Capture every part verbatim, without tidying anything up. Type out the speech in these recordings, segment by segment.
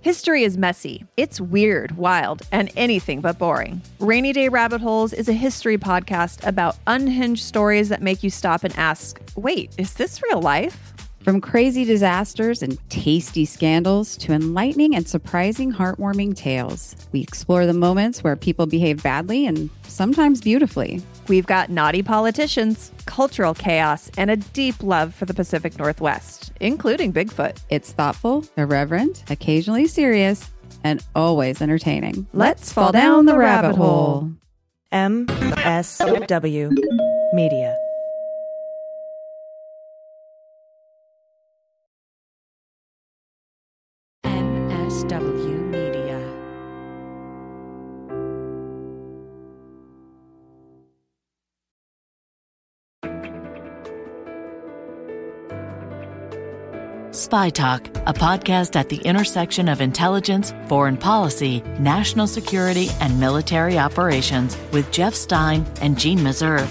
History is messy. It's weird, wild, and anything but boring. Rainy Day Rabbit Holes is a history podcast about unhinged stories that make you stop and ask, wait, is this real life? From crazy disasters and tasty scandals to enlightening and surprising heartwarming tales, we explore the moments where people behave badly and sometimes beautifully. We've got naughty politicians, cultural chaos, and a deep love for the Pacific Northwest, including Bigfoot. It's thoughtful, irreverent, occasionally serious, and always entertaining. Let's fall down the rabbit hole. M S W Media. M S W Media. Spy Talk, a podcast at the intersection of intelligence, foreign policy, national security, and military operations with Jeff Stein and Jeanne Meserve.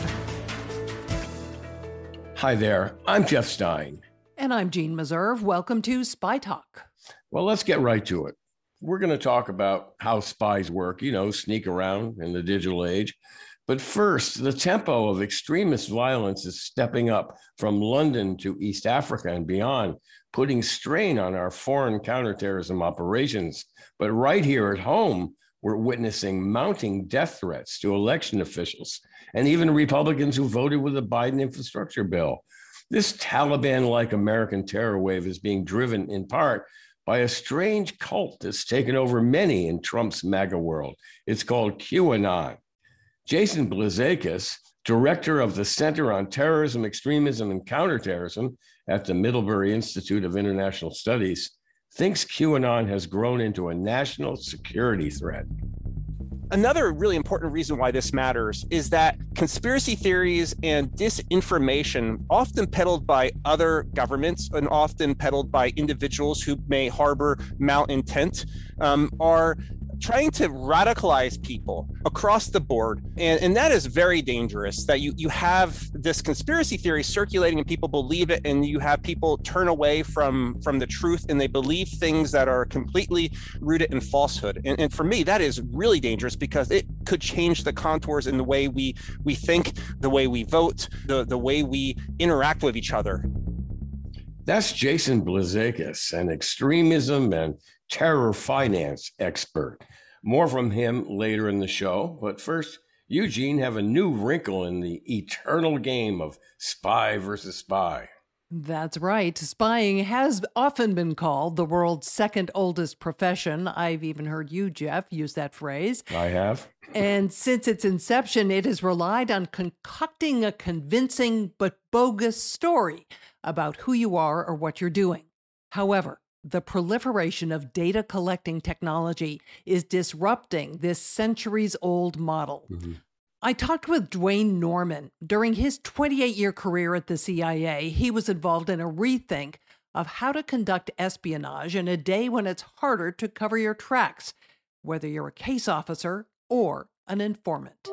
Hi there, I'm Jeff Stein. And I'm Jeanne Meserve. Welcome to Spy Talk. Well, let's get right to it. We're going to talk about how spies work, you know, sneak around in the digital age. But first, the tempo of extremist violence is stepping up from London to East Africa and beyond, putting strain on our foreign counterterrorism operations. But right here at home, we're witnessing mounting death threats to election officials and even Republicans who voted with the Biden infrastructure bill. This Taliban-like American terror wave is being driven in part by a strange cult that's taken over many in Trump's MAGA world. It's called QAnon. Jason Blazakis, director of the Center on Terrorism, Extremism, and Counterterrorism at the Middlebury Institute of International Studies, thinks QAnon has grown into a national security threat. Another really important reason why this matters is that conspiracy theories and disinformation, often peddled by other governments and often peddled by individuals who may harbor malintent, um, are trying to radicalize people across the board. And, and that is very dangerous, that you, you have this conspiracy theory circulating and people believe it, and you have people turn away from, from the truth and they believe things that are completely rooted in falsehood. And, and for me, that is really dangerous because it could change the contours in the way we, we think, the way we vote, the, the way we interact with each other. That's Jason Blazakis, an extremism and terror finance expert. More from him later in the show. But first, Eugene, have a new wrinkle in the eternal game of spy versus spy. That's right. Spying has often been called the world's second oldest profession. I've even heard you, Jeff, use that phrase. I have. And since its inception, it has relied on concocting a convincing but bogus story about who you are or what you're doing. However, the proliferation of data collecting technology is disrupting this centuries-old model. Mm-hmm. I talked with Duane Norman. During his twenty-eight year career at the C I A, he was involved in a rethink of how to conduct espionage in a day when it's harder to cover your tracks, whether you're a case officer or an informant.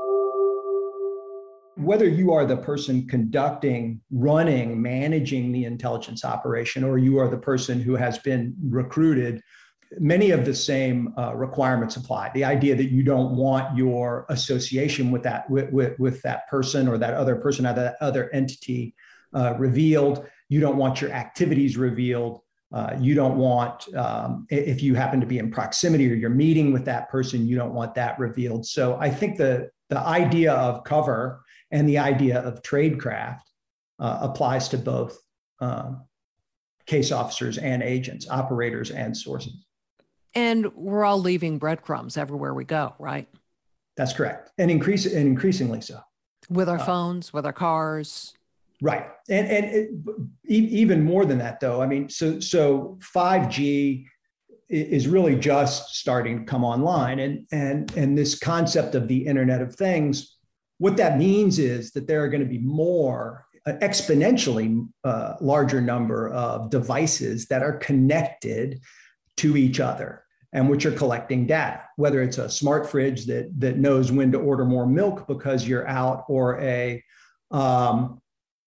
Whether you are the person conducting, running, managing the intelligence operation, or you are the person who has been recruited, many of the same uh, requirements apply. The idea that you don't want your association with that with, with, with that person or that other person or that other entity uh, revealed. You don't want your activities revealed. Uh, you don't want, um, if you happen to be in proximity or you're meeting with that person, you don't want that revealed. So I think the the idea of cover and the idea of tradecraft uh, applies to both um, case officers and agents, operators and sources. And we're all leaving breadcrumbs everywhere we go, right? That's correct. And, increase, and increasingly so. With our uh, phones, with our cars. Right. And, and it, even more than that, though, I mean, so, so five G is really just starting to come online. And, and, and this concept of the Internet of Things, what that means is that there are going to be more, uh, exponentially uh, larger number of devices that are connected to each other and which are collecting data, whether it's a smart fridge that, that knows when to order more milk because you're out, or a, um,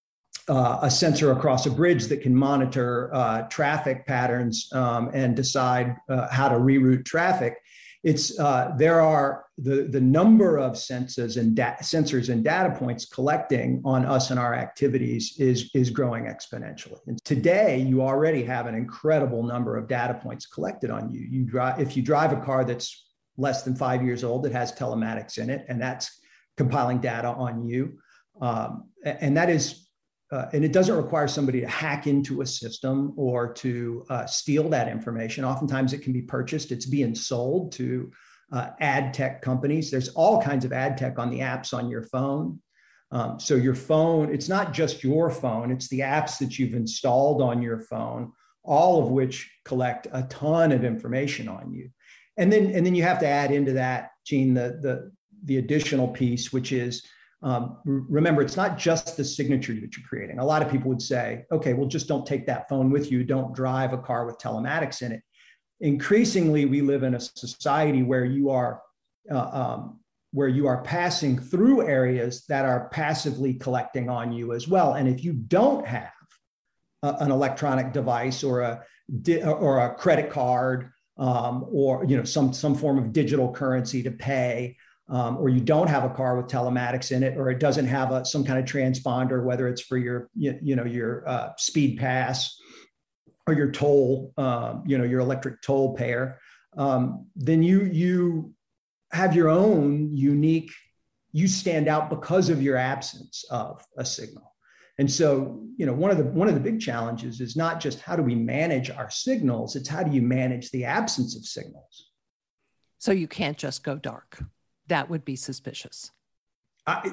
uh, a sensor across a bridge that can monitor uh, traffic patterns um, and decide uh, how to reroute traffic. It's uh, there are the the number of sensors and da- sensors and data points collecting on us and our activities is is growing exponentially. And today, you already have an incredible number of data points collected on you. You drive if you drive a car that's less than five years old, it has telematics in it, and that's compiling data on you, um, and that is. Uh, and it doesn't require somebody to hack into a system or to uh, steal that information. Oftentimes it can be purchased. It's being sold to uh, ad tech companies. There's all kinds of ad tech on the apps on your phone. Um, so your phone, it's not just your phone, it's the apps that you've installed on your phone, all of which collect a ton of information on you. And then, and then you have to add into that, Gene, the, the, the additional piece, which is, Um, remember, it's not just the signature that you're creating. A lot of people would say, okay, well, just don't take that phone with you. Don't drive a car with telematics in it. Increasingly, we live in a society where you are, uh, um, where you are passing through areas that are passively collecting on you as well. And if you don't have a, an electronic device or a or a credit card um, or you know some some form of digital currency to pay, Um, or you don't have a car with telematics in it, or it doesn't have a, some kind of transponder, whether it's for your, you, you know, your uh, speed pass or your toll, uh, you know, your electric toll payer, um, then you you have your own unique, you stand out because of your absence of a signal. And so, you know, one of the one of the big challenges is not just how do we manage our signals, it's how do you manage the absence of signals. So you can't just go dark. That would be suspicious. I,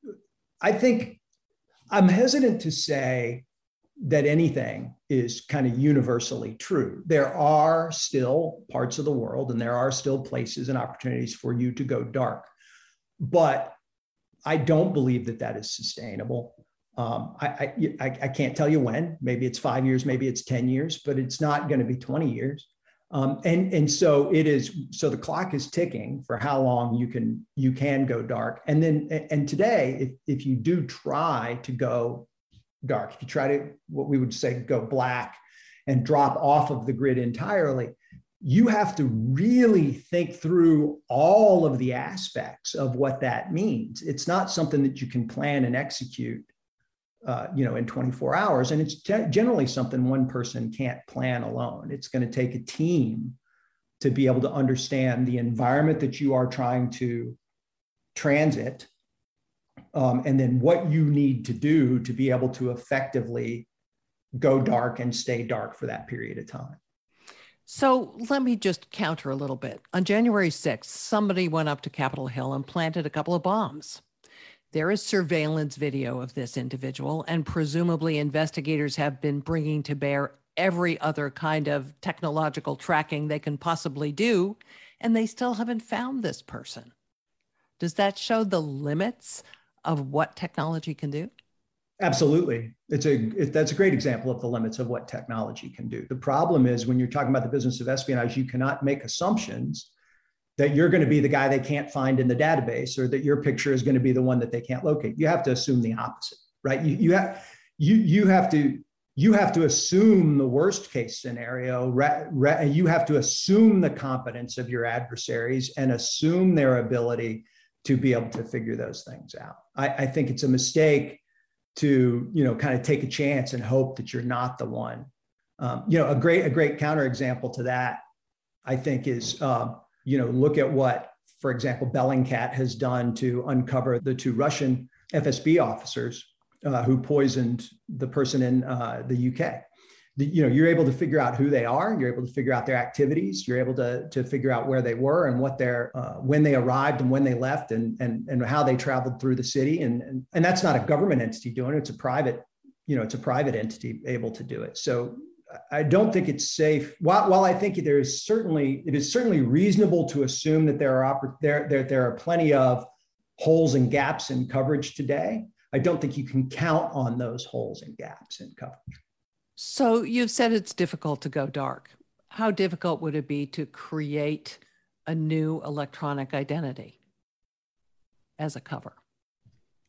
I think I'm hesitant to say that anything is kind of universally true. There are still parts of the world and there are still places and opportunities for you to go dark. But I don't believe that that is sustainable. Um, I, I, I can't tell you when. Maybe it's five years, maybe it's ten years, but it's not going to be twenty years. Um, and, and so it is, so the clock is ticking for how long you can, you can go dark. And then, and today, if, if you do try to go dark, if you try to, what we would say, go black and drop off of the grid entirely, you have to really think through all of the aspects of what that means. It's not something that you can plan and execute Uh, you know, in twenty-four hours. And it's te- generally something one person can't plan alone. It's going to take a team to be able to understand the environment that you are trying to transit, um, and then what you need to do to be able to effectively go dark and stay dark for that period of time. So let me just counter a little bit. On January sixth, somebody went up to Capitol Hill and planted a couple of bombs. There is surveillance video of this individual, and presumably investigators have been bringing to bear every other kind of technological tracking they can possibly do, and they still haven't found this person. Does that show the limits of what technology can do? Absolutely. It's a it, that's a great example of the limits of what technology can do. The problem is when you're talking about the business of espionage, you cannot make assumptions that you're going to be the guy they can't find in the database, or that your picture is going to be the one that they can't locate. You have to assume the opposite, right? You, you have you you have to you have to assume the worst case scenario. Re, re, you have to assume the competence of your adversaries and assume their ability to be able to figure those things out. I, I think it's a mistake to you know kind of take a chance and hope that you're not the one. Um, you know, a great a great counterexample to that, I think, is. Uh, You know, look at what, for example, Bellingcat has done to uncover the two Russian F S B officers uh, who poisoned the person in uh, the U K. The, you know, you're able to figure out who they are. You're able to figure out their activities. You're able to to figure out where they were and what their uh, when they arrived and when they left, and and and how they traveled through the city. And and and that's not a government entity doing it. It's a private, you know, it's a private entity able to do it. So I don't think it's safe. While, while I think there is certainly, it is certainly reasonable to assume that there are there, there, there are plenty of holes and gaps in coverage today, I don't think you can count on those holes and gaps in coverage. So you've said it's difficult to go dark. How difficult would it be to create a new electronic identity as a cover?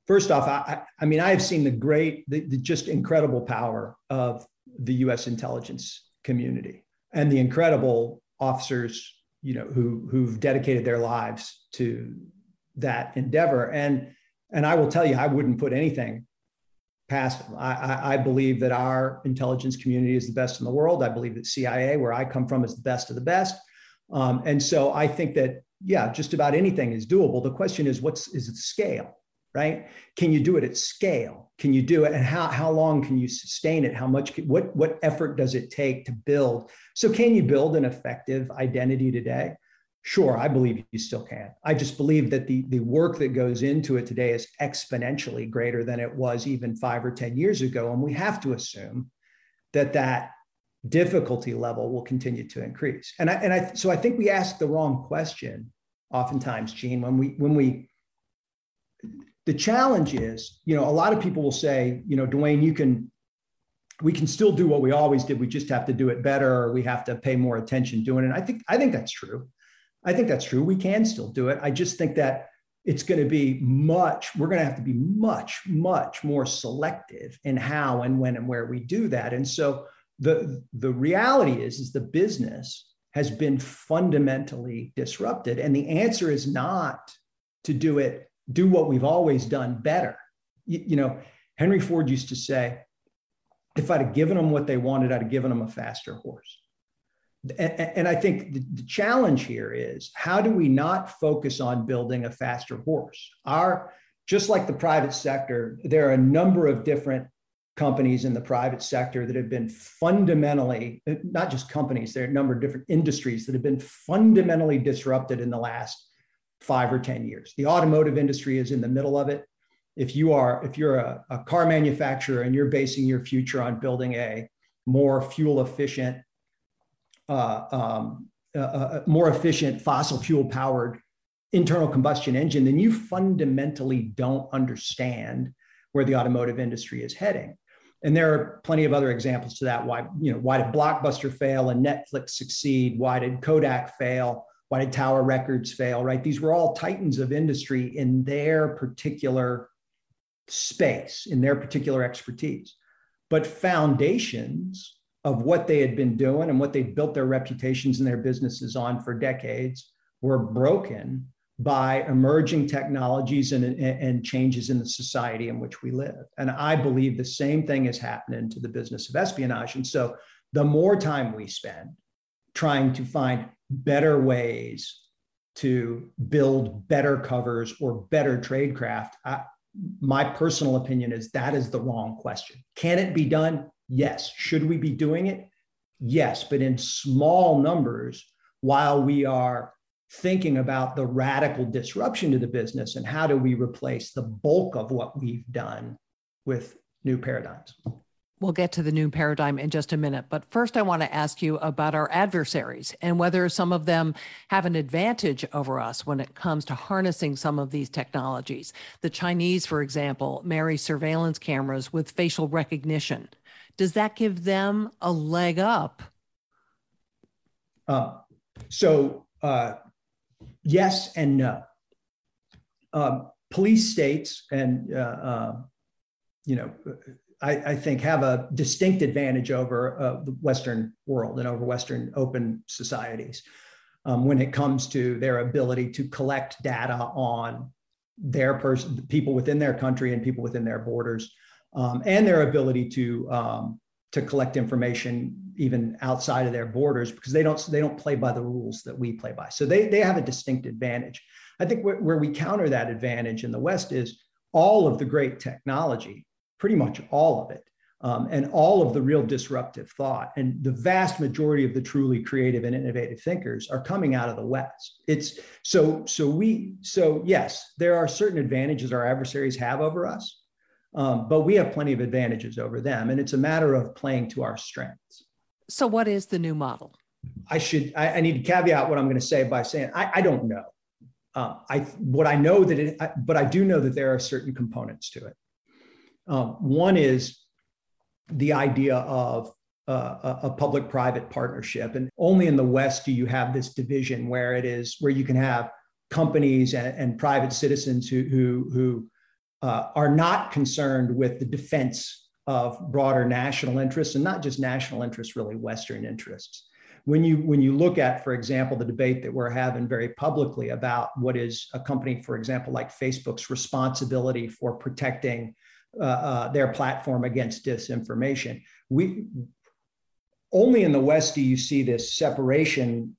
First off, I, I mean, I have seen the great, the, the just incredible power of the U S intelligence community and the incredible officers, you know, who who've dedicated their lives to that endeavor. And and I will tell you, I wouldn't put anything past them. I, I, I believe that our intelligence community is the best in the world. I believe that C I A, where I come from, is the best of the best. Um, and so I think that, yeah, just about anything is doable. The question is, what's is it scale, right? Can you do it at scale? Can you do it? And how, how long can you sustain it? How much, what, what effort does it take to build? So can you build an effective identity today? Sure, I believe you still can. I just believe that the, the work that goes into it today is exponentially greater than it was even five or ten years ago. And we have to assume that that difficulty level will continue to increase. And I, and I, so I think we ask the wrong question oftentimes, Gene, when we, when we, the challenge is, you know, a lot of people will say, you know, Dwayne, you can, we can still do what we always did. We just have to do it better, or we have to pay more attention doing it. And I think, I think that's true. I think that's true. We can still do it. I just think that it's going to be much, we're going to have to be much, much more selective in how and when and where we do that. And so the, the reality is, is the business has been fundamentally disrupted. And the answer is not to do it, do what we've always done better. You, you know, Henry Ford used to say, if I'd have given them what they wanted, I'd have given them a faster horse. And I think the challenge here is, how do we not focus on building a faster horse? Our, just like the private sector, there are a number of different companies in the private sector that have been fundamentally, not just companies, there are a number of different industries that have been fundamentally disrupted in the last five or ten years. The automotive industry is in the middle of it. If you are, if you're a, a car manufacturer and you're basing your future on building a more fuel efficient, Uh, um, uh, more efficient fossil fuel powered internal combustion engine, then you fundamentally don't understand where the automotive industry is heading. And there are plenty of other examples to that. Why, you know, why did Blockbuster fail and Netflix succeed? Why did Kodak fail? Why did Tower Records fail, right? These were all titans of industry in their particular space, in their particular expertise. But foundations of what they had been doing and what they built their reputations and their businesses on for decades were broken by emerging technologies and, and changes in the society in which we live. And I believe the same thing is happening to the business of espionage. And so the more time we spend trying to find better ways to build better covers or better tradecraft, I, my personal opinion is that is the wrong question. Can it be done? Yes. Should we be doing it? Yes, but in small numbers, while we are thinking about the radical disruption to the business and how do we replace the bulk of what we've done with new paradigms. We'll get to the new paradigm in just a minute. But first, I want to ask you about our adversaries and whether some of them have an advantage over us when it comes to harnessing some of these technologies. The Chinese, for example, marry surveillance cameras with facial recognition. Does that give them a leg up? Uh, so uh, yes and no. Uh, police states and, uh, uh, you know, I, I think have a distinct advantage over uh, the Western world and over Western open societies um, when it comes to their ability to collect data on their person, people within their country and people within their borders. Um, and their ability to um, to collect information even outside of their borders, because they don't they don't play by the rules that we play by. So they they have a distinct advantage. I think where, where we counter that advantage in the West is all of the great technology, pretty much all of it, um, and all of the real disruptive thought, and the vast majority of the truly creative and innovative thinkers are coming out of the West. It's so so we so yes, there are certain advantages our adversaries have over us. Um, but we have plenty of advantages over them, and it's a matter of playing to our strengths. So what is the new model? I should, I, I need to caveat what I'm going to say by saying, I, I don't know. Um, I, what I know that it, I, but I do know that there are certain components to it. Um, one is the idea of uh, a, a public-private partnership. And only in the West do you have this division where it is, where you can have companies and, and private citizens who, who, who uh, are not concerned with the defense of broader national interests, and not just national interests, really Western interests. When you, when you look at, for example, the debate that we're having very publicly about what is a company, for example, like Facebook's responsibility for protecting uh, uh, their platform against disinformation, we only in the West do you see this separation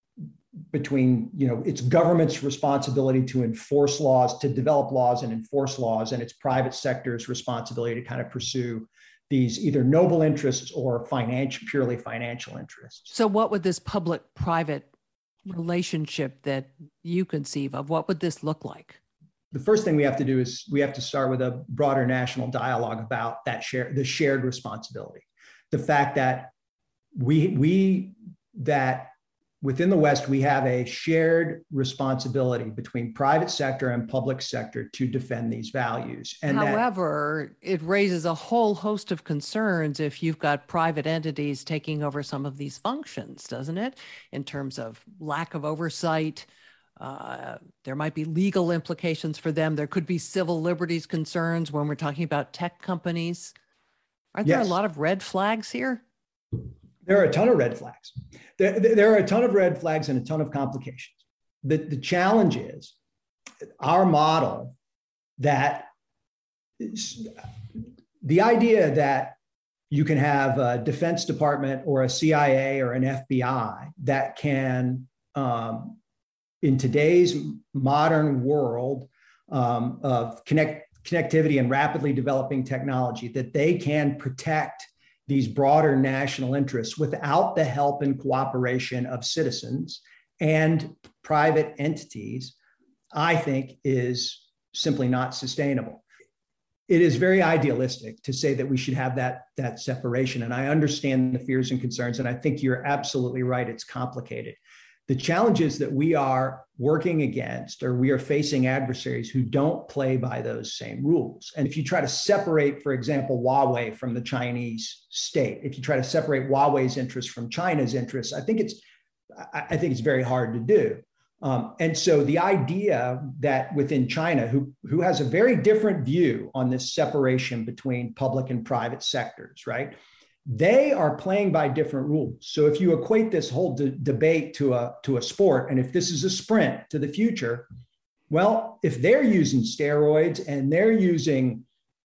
between, you know, its government's responsibility to enforce laws, to develop laws and enforce laws, and its private sector's responsibility to kind of pursue these either noble interests or financial, purely financial interests. So what would this public-private relationship that you conceive of, what would this look like? The first thing we have to do is we have to start with a broader national dialogue about that share, the shared responsibility. The fact that we, we, that within the West, we have a shared responsibility between private sector and public sector to defend these values. And however, that, it raises a whole host of concerns if you've got private entities taking over some of these functions, doesn't it? In terms of lack of oversight, uh, there might be legal implications for them. There could be civil liberties concerns when we're talking about tech companies. Aren't there yes. a lot of red flags here? There are a ton of red flags. There, there are a ton of red flags and a ton of complications. The, the challenge is our model that is, the idea that you can have a Defense Department or a C I A or an F B I that can, um, in today's modern world um, of connect, connectivity and rapidly developing technology, that they can protect these broader national interests without the help and cooperation of citizens and private entities, I think is simply not sustainable. It is very idealistic to say that we should have that, that separation. And I understand the fears and concerns, and I think you're absolutely right, it's complicated. The challenge is that we are working against, or we are facing adversaries who don't play by those same rules. And if you try to separate, for example, Huawei from the Chinese state, if you try to separate Huawei's interests from China's interests, I think it's, I think it's very hard to do. Um, and so the idea that within China, who, who has a very different view on this separation between public and private sectors, right? They are playing by different rules. So if you equate this whole de- debate to a, to a sport, and if this is a sprint to the future, well, if they're using steroids and they're using,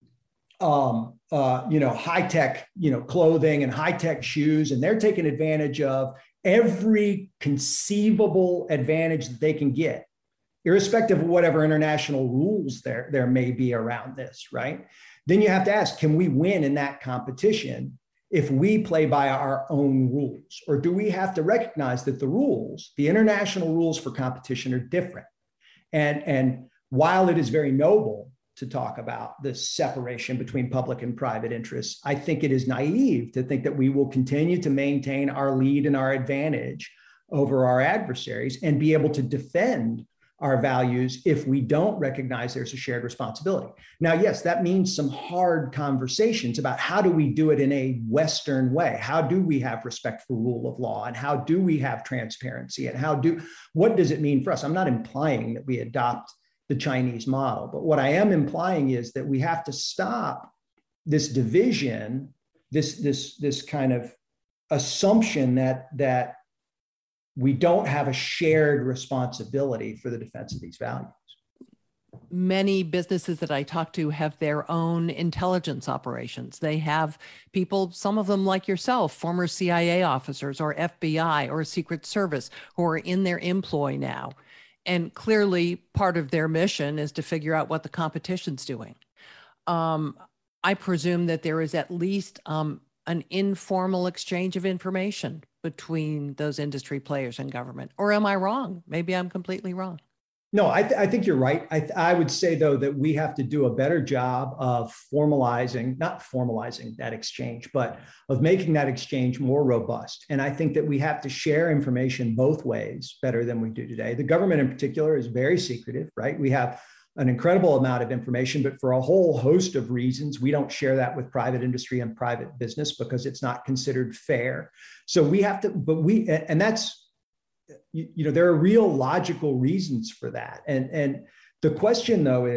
um, uh, you know, high-tech, you know, clothing and high-tech shoes, and they're taking advantage of every conceivable advantage that they can get, irrespective of whatever international rules there, there may be around this, right? Then you have to ask, can we win in that competition if we play by our own rules? Or do we have to recognize that the rules, the international rules for competition, are different? And, and while it is very noble to talk about this separation between public and private interests, I think it is naive to think that we will continue to maintain our lead and our advantage over our adversaries and be able to defend our values if we don't recognize there's a shared responsibility. Now, yes, that means some hard conversations about how do we do it in a Western way? How do we have respect for rule of law? And how do we have transparency? And how do, what does it mean for us? I'm not implying that we adopt the Chinese model, but what I am implying is that we have to stop this division, this, this, this kind of assumption that, that we don't have a shared responsibility for the defense of these values. Many businesses that I talk to have their own intelligence operations. They have people, some of them like yourself, former C I A officers or F B I or Secret Service, who are in their employ now. And clearly part of their mission is to figure out what the competition's doing. Um, I presume that there is at least um, an informal exchange of information between those industry players and government. Or am I wrong? Maybe I'm completely wrong. No, I, th- I think you're right. I, th- I would say, though, that we have to do a better job of formalizing, not formalizing that exchange, but of making that exchange more robust. And I think that we have to share information both ways better than we do today. The government in particular is very secretive, right? We have an incredible amount of information, but for a whole host of reasons, we don't share that with private industry and private business because it's not considered fair. So we have to, but we, and that's, you, you know, there are real logical reasons for that. And, and the question, though, is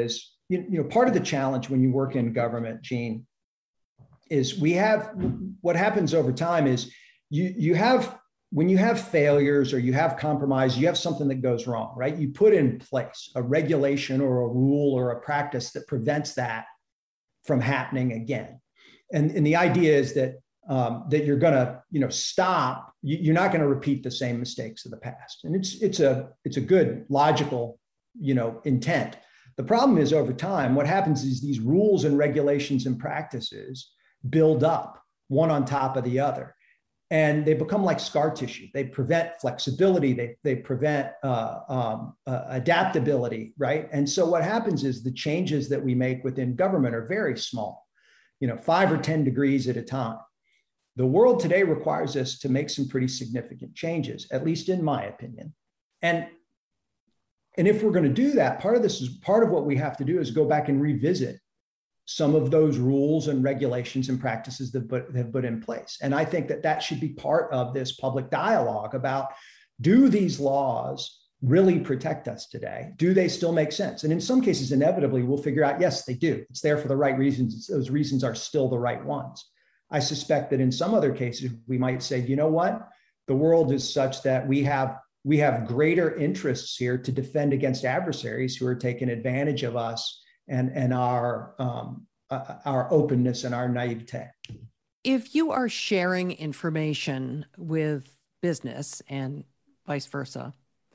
you, you know, part of the challenge when you work in government, Gene, is we have, what happens over time is you, you have, when you have failures or you have compromise, you have something that goes wrong, right? You put in place a regulation or a rule or a practice that prevents that from happening again. And, and the idea is that um, that you're going to, you know, stop. You, you're not going to repeat the same mistakes of the past. And it's it's a it's a good logical, you know, intent. The problem is over time, what happens is these rules and regulations and practices build up one on top of the other, and they become like scar tissue. They prevent flexibility. They they prevent uh, um, uh, adaptability, right? And so what happens is the changes that we make within government are very small, you know, five or ten degrees at a time. The world today requires us to make some pretty significant changes, at least in my opinion. And, and if we're going to do that, part of this is part of what we have to do is go back and revisit some of those rules and regulations and practices that put, have put in place. And I think that that should be part of this public dialogue about, do these laws really protect us today? Do they still make sense? And in some cases, inevitably, we'll figure out, yes, they do. It's there for the right reasons. Those reasons are still the right ones. I suspect that in some other cases, we might say, you know what? The world is such that we have we have greater interests here to defend against adversaries who are taking advantage of us and, and our, um, uh, our openness and our naivete. If you are sharing information with business and vice versa,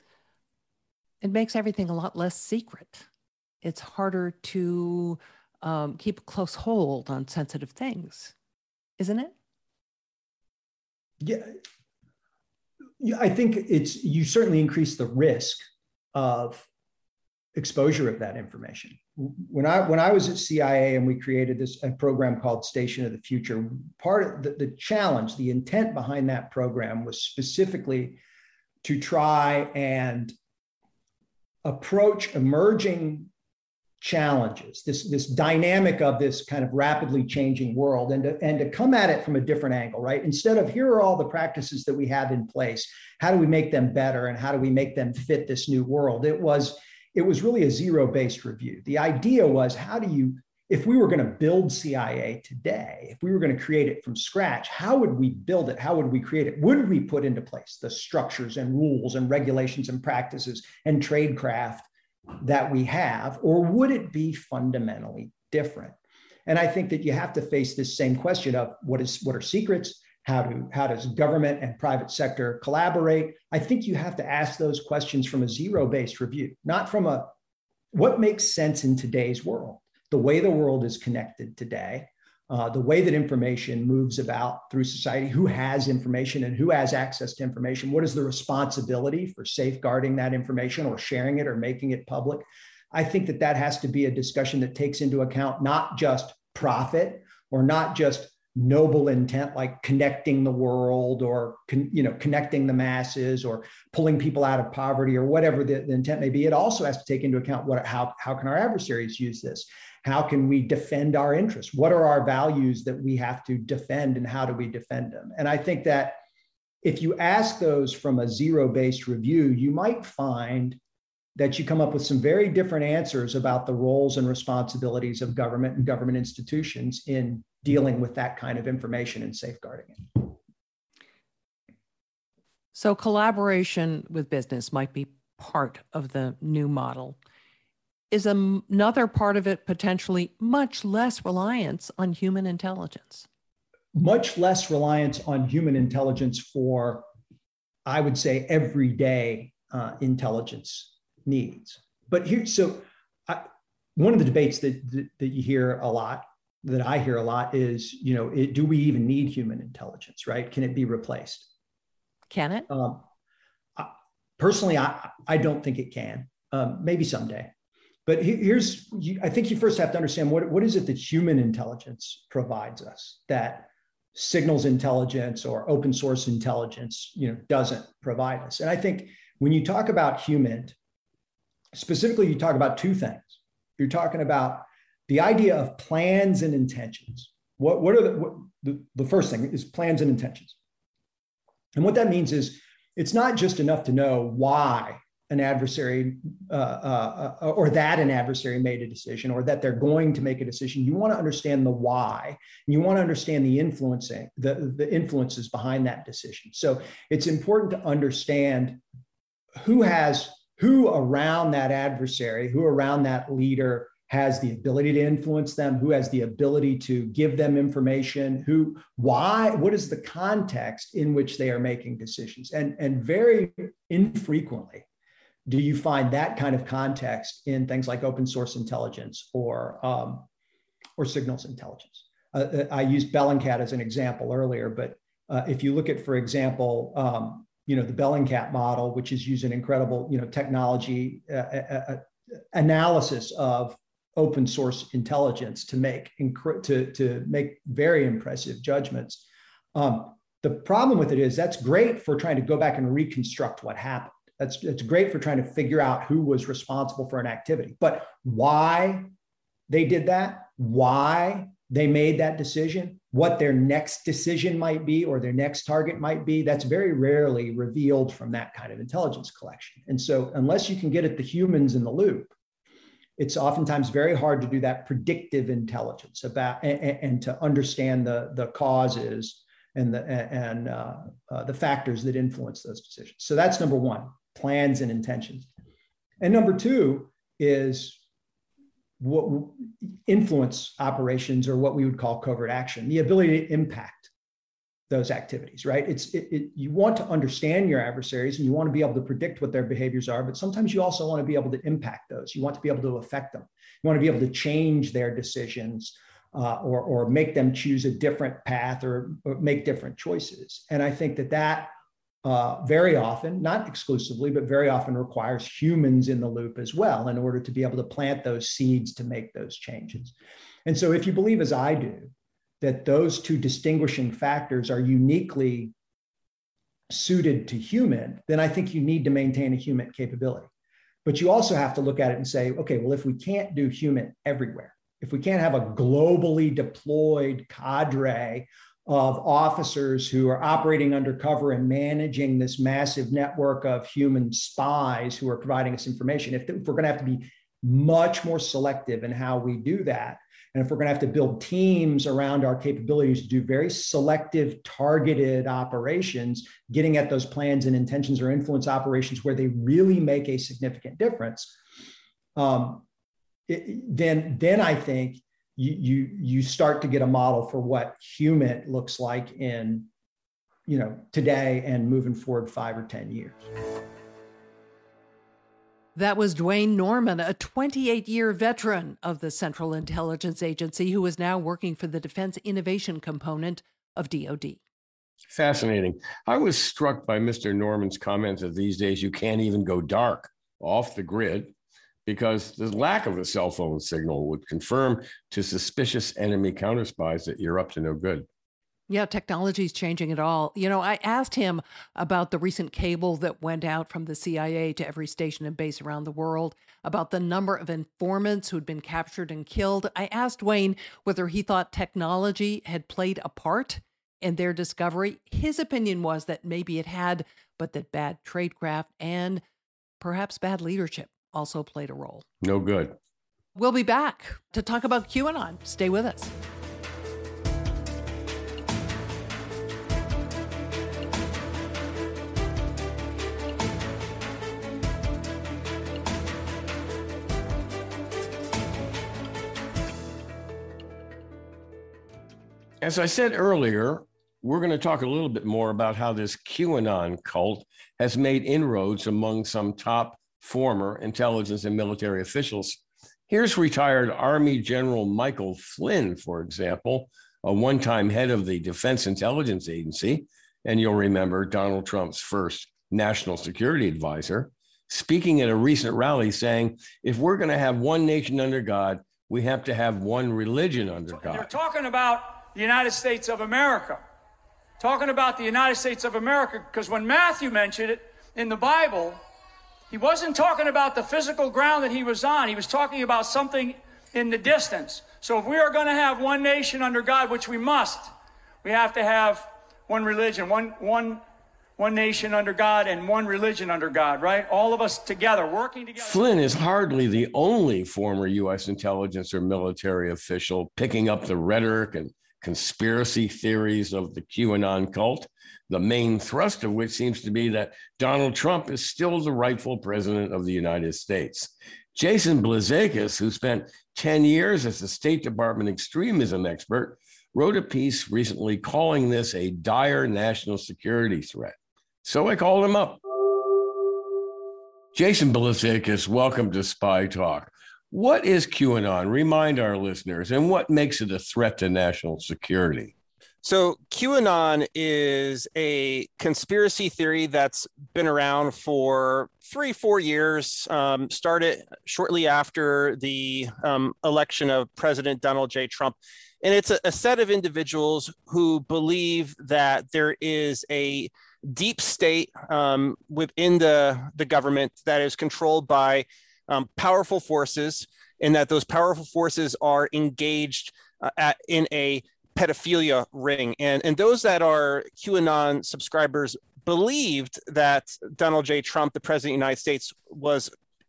it makes everything a lot less secret. It's harder to um, keep a close hold on sensitive things, isn't it? Yeah. Yeah, I think it's, you certainly increase the risk of exposure of that information. When I when I was at C I A and we created this a program called Station of the Future, part of the, the challenge, the intent behind that program was specifically to try and approach emerging challenges, this, this dynamic of this kind of rapidly changing world, and to, and to come at it from a different angle, right? Instead of, here are all the practices that we have in place, how do we make them better and how do we make them fit this new world? It was, it was really a zero-based review. The idea was, how do you, if we were going to build C I A today, if we were going to create it from scratch, how would we build it? How would we create it? Would we put into place the structures and rules and regulations and practices and tradecraft that we have, or would it be fundamentally different? And I think that you have to face this same question of what is what are secrets? How do how does government and private sector collaborate? I think you have to ask those questions from a zero-based review, not from a what makes sense in today's world, the way the world is connected today, uh, the way that information moves about through society, who has information and who has access to information, what is the responsibility for safeguarding that information or sharing it or making it public. I think that that has to be a discussion that takes into account not just profit or not just noble intent like connecting the world or con, you know connecting the masses or pulling people out of poverty or whatever the, the intent may be. It also has to take into account what how how can our adversaries use this? How can we defend our interests? What are our values that we have to defend and how do we defend them? And I think that if you ask those from a zero-based review, you might find that you come up with some very different answers about the roles and responsibilities of government and government institutions in dealing with that kind of information and safeguarding it. So collaboration with business might be part of the new model. Is another part of it potentially much less reliance on human intelligence? Much less reliance on human intelligence for, I would say, everyday uh, intelligence needs. But here, so I, one of the debates that, that that you hear a lot, that I hear a lot, is, you know, it, do we even need human intelligence, right? Can it be replaced? Can it? Um, I, personally, I I don't think it can. Um, maybe someday. But here's, I think you first have to understand what, what is it that human intelligence provides us that signals intelligence or open source intelligence, you know, doesn't provide us. And I think when you talk about human, specifically, you talk about two things. You're talking about the idea of plans and intentions. What, what are the, what, the, the first thing is plans and intentions. And what that means is it's not just enough to know why an adversary uh, uh, uh, or that an adversary made a decision or that they're going to make a decision. You want to understand the why, and you want to understand the influencing, the, the influences behind that decision. So it's important to understand who has, who around that adversary, who around that leader has the ability to influence them, who has the ability to give them information, who, why, what is the context in which they are making decisions? And, and very infrequently do you find that kind of context in things like open source intelligence or, um, or signals intelligence. Uh, I used Bellingcat as an example earlier, but uh, if you look at, for example, um, you know, the Bellingcat model, which is using incredible, you know, technology uh, uh, analysis of open source intelligence to make to, to make very impressive judgments. Um, the problem with it is that's great for trying to go back and reconstruct what happened. That's it's great for trying to figure out who was responsible for an activity, but why they did that, why they made that decision, what their next decision might be or their next target might be, that's very rarely revealed from that kind of intelligence collection. And so unless you can get at the humans in the loop, it's oftentimes very hard to do that predictive intelligence about and, and to understand the, the causes and the and uh, uh, the factors that influence those decisions. So that's number one, plans and intentions. And number two is what influence operations, or what we would call covert action, the ability to impact those activities, right? It's it, it, you want to understand your adversaries and you want to be able to predict what their behaviors are, but sometimes you also want to be able to impact those. You want to be able to affect them. You want to be able to change their decisions uh, or, or make them choose a different path or, or make different choices. And I think that that uh, very often, not exclusively, but very often requires humans in the loop as well in order to be able to plant those seeds to make those changes. And so if you believe, as I do, that those two distinguishing factors are uniquely suited to human, then I think you need to maintain a human capability. But you also have to look at it and say, okay, well, if we can't do human everywhere, if we can't have a globally deployed cadre of officers who are operating undercover and managing this massive network of human spies who are providing us information, if, if we're going to have to be much more selective in how we do that, and if we're going to have to build teams around our capabilities to do very selective, targeted operations, getting at those plans and intentions or influence operations where they really make a significant difference, um, it, then, then I think you, you, you start to get a model for what human looks like in, you know, today and moving forward five or ten years. That was Duane Norman, a twenty-eight-year veteran of the Central Intelligence Agency who is now working for the Defense Innovation Component of D O D. Fascinating. I was struck by Mister Norman's comments that these days you can't even go dark off the grid because the lack of a cell phone signal would confirm to suspicious enemy counterspies that you're up to no good. Yeah, technology is changing it all. You know, I asked him about the recent cable that went out from the C I A to every station and base around the world, about the number of informants who'd been captured and killed. I asked Duane whether he thought technology had played a part in their discovery. His opinion was that maybe it had, but that bad tradecraft and perhaps bad leadership also played a role. No good. We'll be back to talk about QAnon. Stay with us. As I said earlier, we're going to talk a little bit more about how this QAnon cult has made inroads among some top former intelligence and military officials. Here's retired Army General Michael Flynn, for example, a one-time head of the Defense Intelligence Agency, and you'll remember Donald Trump's first national security advisor, speaking at a recent rally saying, if we're going to have one nation under God, we have to have one religion under God. They're talking about the United States of America. Talking about the United States of America, because when Matthew mentioned it in the Bible, he wasn't talking about the physical ground that he was on. He was talking about something in the distance. So if we are going to have one nation under God, which we must, we have to have one religion, one, one, one nation under God and one religion under God, right? All of us together, working together. Flynn is hardly the only former U S intelligence or military official picking up the rhetoric and conspiracy theories of the QAnon cult, the main thrust of which seems to be that Donald Trump is still the rightful president of the United States. Jason Blazakis, who spent ten years as a State Department extremism expert, wrote a piece recently calling this a dire national security threat. So I called him up. Jason Blazakis, welcome to Spy Talk. What is QAnon? Remind our listeners, and what makes it a threat to national security? So QAnon is a conspiracy theory that's been around for three, four years, um, started shortly after the um, election of President Donald J. Trump. And it's a, a set of individuals who believe that there is a deep state um, within the, the government that is controlled by um, powerful forces, and that those powerful forces are engaged uh, at, in a pedophilia ring. And, and those that are QAnon subscribers believed that Donald J. Trump, the president of the United States, was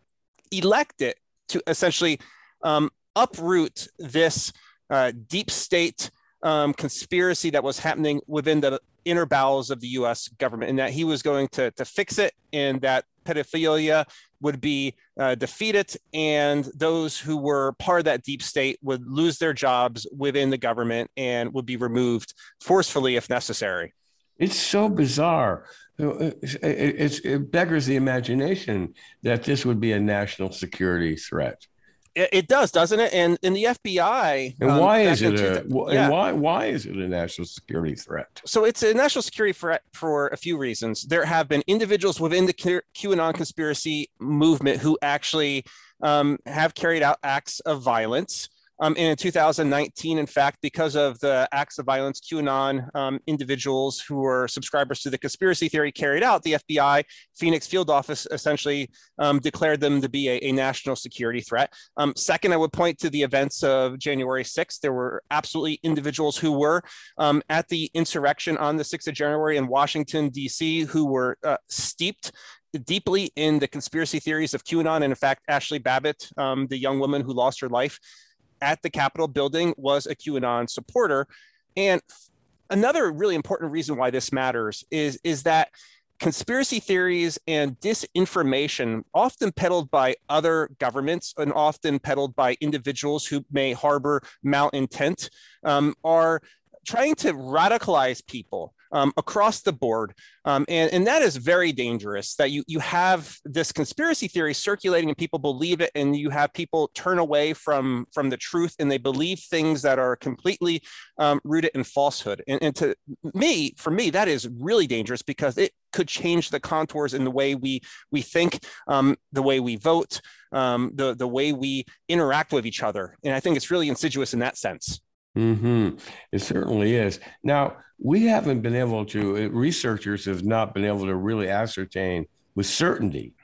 elected to essentially um, uproot this uh, deep state um, conspiracy that was happening within the inner bowels of the U S government, and that he was going to, to fix it, and that pedophilia would be uh, defeated, and those who were part of that deep state would lose their jobs within the government and would be removed forcefully if necessary. It's so bizarre. It's, it's, it beggars the imagination that this would be a national security threat. It, it does, doesn't it? And in the F B I, and why um, is it a the, yeah. and why why is it a national security threat? So it's a national security threat for a few reasons. There have been individuals within the QAnon conspiracy movement who actually um, have carried out acts of violence. Um, and in two thousand nineteen, in fact, because of the acts of violence QAnon um, individuals who were subscribers to the conspiracy theory carried out, the F B I Phoenix field office essentially um, declared them to be a, a national security threat. Um, second, I would point to the events of January sixth. There were absolutely individuals who were um, at the insurrection on the sixth of January in Washington, D C, who were uh, steeped deeply in the conspiracy theories of QAnon. And in fact, Ashley Babbitt, um, the young woman who lost her life at the Capitol building, was a QAnon supporter. And another really important reason why this matters is, is that conspiracy theories and disinformation, often peddled by other governments and often peddled by individuals who may harbor malintent, um, are trying to radicalize people um, across the board. Um, and, and that is very dangerous, that you, you have this conspiracy theory circulating and people believe it, and you have people turn away from, from the truth, and they believe things that are completely um, rooted in falsehood. And, and to me, for me, that is really dangerous, because it could change the contours in the way we, we think, um, the way we vote, um, the, the way we interact with each other. And I think it's really insidious in that sense. Mm-hmm. It certainly is. Now, we haven't been able to, researchers have not been able to really ascertain with certainty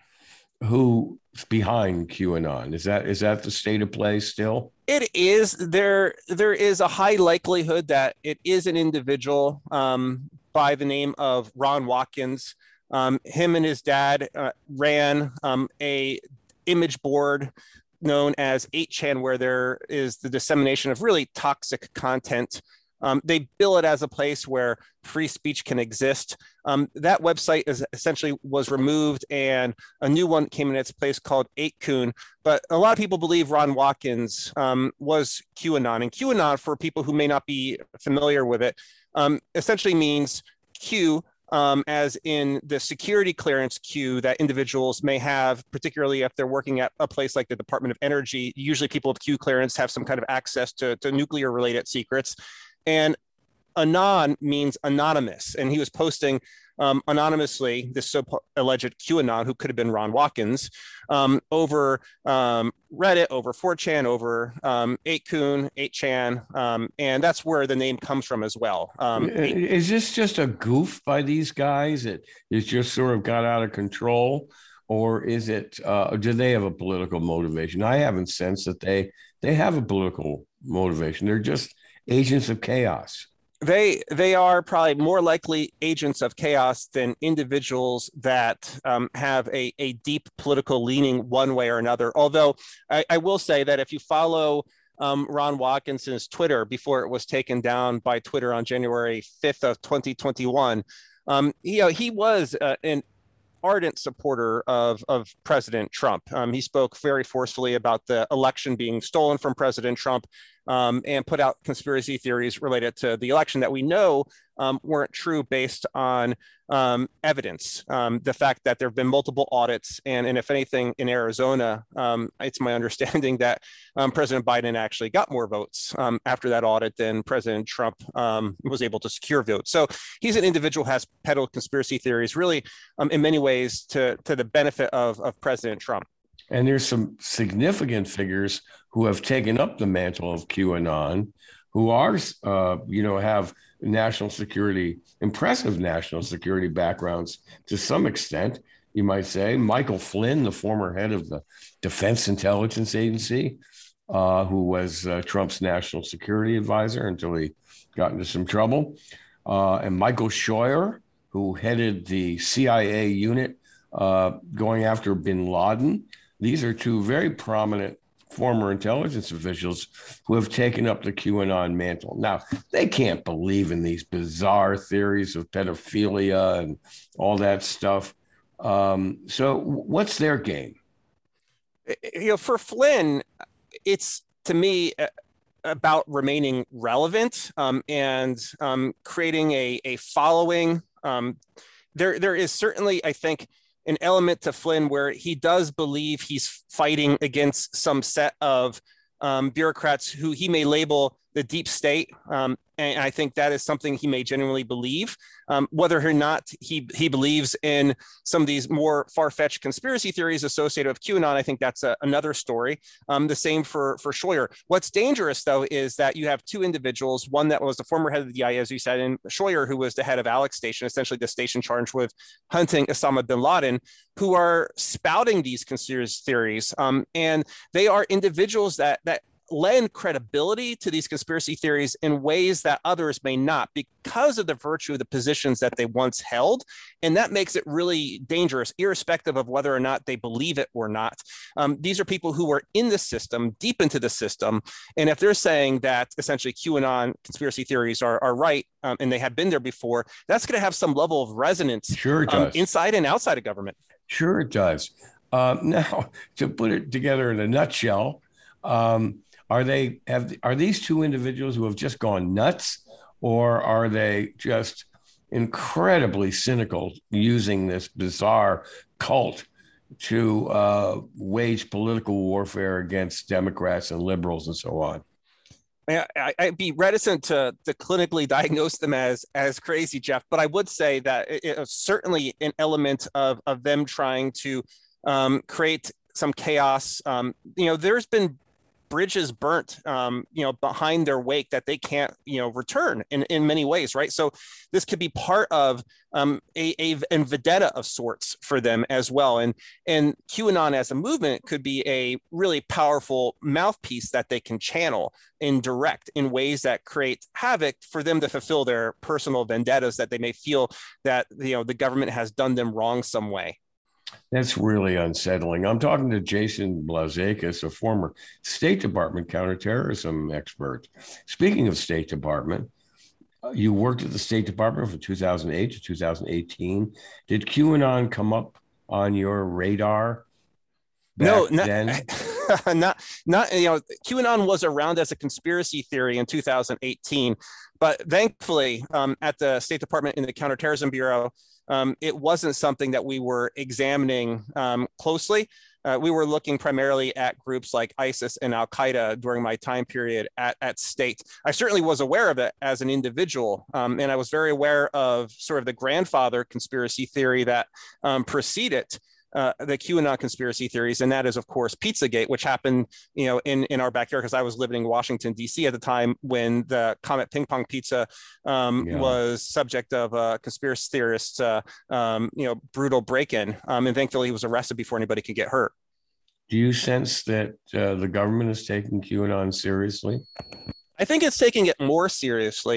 who's behind QAnon. Is that is that the state of play still? It is. There, there is a high likelihood that it is an individual um, by the name of Ron Watkins. Um, him and his dad uh, ran um, a image board known as eight chan, where there is the dissemination of really toxic content. Um, they bill it as a place where free speech can exist. Um, that website is essentially was removed, and a new one came in its place called eight kun. But a lot of people believe Ron Watkins um, was QAnon. And QAnon, for people who may not be familiar with it, um, essentially means Q, Um, as in the security clearance queue that individuals may have, particularly if they're working at a place like the Department of Energy. Usually people with Q clearance have some kind of access to, to nuclear related secrets. And Anon means anonymous. And he was posting um, anonymously, this so-alleged QAnon, who could have been Ron Watkins, um, over um, Reddit, over four chan, over um, eight kun, eight chan. Um, and that's where the name comes from as well. Um, is this just a goof by these guys? It is just sort of got out of control? Or is it, uh, do they have a political motivation? I haven't sensed that they, they have a political motivation. They're just agents of chaos. They they are probably more likely agents of chaos than individuals that um, have a, a deep political leaning one way or another. Although I, I will say that if you follow um, Ron Watkinson's Twitter before it was taken down by Twitter on January fifth of twenty twenty-one, um, you know, he was uh, an ardent supporter of, of President Trump. Um, he spoke very forcefully about the election being stolen from President Trump, um, and put out conspiracy theories related to the election that we know um, weren't true based on um, evidence. Um, the fact that there have been multiple audits, and, and if anything, in Arizona, um, it's my understanding that um, President Biden actually got more votes um, after that audit than President Trump um, was able to secure votes. So he's an individual who has peddled conspiracy theories, really, um, in many ways, to, to the benefit of, of President Trump. And there's some significant figures who have taken up the mantle of QAnon, who are, uh, you know, have national security, impressive national security backgrounds to some extent, you might say. Michael Flynn, the former head of the Defense Intelligence Agency, uh, who was uh, Trump's national security advisor until he got into some trouble. Uh, and Michael Scheuer, who headed the C I A unit uh, going after bin Laden. These are two very prominent former intelligence officials who have taken up the QAnon mantle. Now, they can't believe in these bizarre theories of pedophilia and all that stuff. Um, so what's their game? You know, for Flynn, it's, to me, about remaining relevant um, and um, creating a, a following. Um, there, there is certainly, I think, an element to Flynn where he does believe he's fighting against some set of um, bureaucrats who he may label the deep state. Um, and I think that is something he may genuinely believe. Um, whether or not he, he believes in some of these more far-fetched conspiracy theories associated with QAnon, I think that's a, another story. Um, the same for, for Scheuer. What's dangerous, though, is that you have two individuals, one that was the former head of the D I A, as you said, and Scheuer, who was the head of Alex Station, essentially the station charged with hunting Osama bin Laden, who are spouting these conspiracy theories. Um, and they are individuals that that lend credibility to these conspiracy theories in ways that others may not, because of the virtue of the positions that they once held. And that makes it really dangerous, irrespective of whether or not they believe it or not. Um, these are people who are in the system, deep into the system. And if they're saying that essentially QAnon conspiracy theories are, are right, um, and they have been there before, that's going to have some level of resonance sure it um, does. inside and outside of government. Sure it does. Uh, now, to put it together in a nutshell, um, Are they have are these two individuals who have just gone nuts, or are they just incredibly cynical, using this bizarre cult to uh, wage political warfare against Democrats and liberals and so on? I, I'd be reticent to, to clinically diagnose them as as crazy, Jeff, but I would say that it, it was certainly an element of of them trying to um, create some chaos. Um, you know, there's been bridges burnt, um, you know, behind their wake that they can't, you know, return in, in many ways, right? So this could be part of um, a, a, a vendetta of sorts for them as well. And, and QAnon as a movement could be a really powerful mouthpiece that they can channel and direct in ways that create havoc for them to fulfill their personal vendettas that they may feel that, you know, the government has done them wrong some way. That's really unsettling. I'm talking to Jason Blazakis, a former State Department counterterrorism expert. Speaking of State Department, you worked at the State Department from two thousand eight to two thousand eighteen. Did QAnon come up on your radar back no, not, then? not, not, you know, QAnon was around as a conspiracy theory in two thousand eighteen, but thankfully um, at the State Department in the Counterterrorism Bureau, Um, it wasn't something that we were examining um, closely. Uh, we were looking primarily at groups like ISIS and Al-Qaeda during my time period at, at State. I certainly was aware of it as an individual, um, and I was very aware of sort of the grandfather conspiracy theory that um, preceded Uh, the QAnon conspiracy theories, and that is, of course, Pizzagate, which happened, you know, in, in our backyard, because I was living in Washington, D C at the time when the Comet Ping Pong Pizza um, yeah. was subject of a conspiracy theorist's, uh, um, you know, brutal break-in, um, and thankfully he was arrested before anybody could get hurt. Do you sense that uh, the government is taking QAnon seriously? I think it's taking it more seriously